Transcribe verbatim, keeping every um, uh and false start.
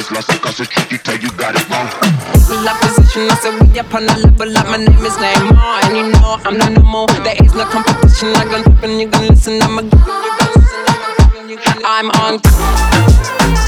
is lost because it's tricky till you got it wrong. La position, I said we up on a level like my name is Neymar. And you know I'm not normal, there is no competition. I gon' drop and you gon' listen, I'ma give you, you gon' listen, I'ma give you, you gon' listen. I'm on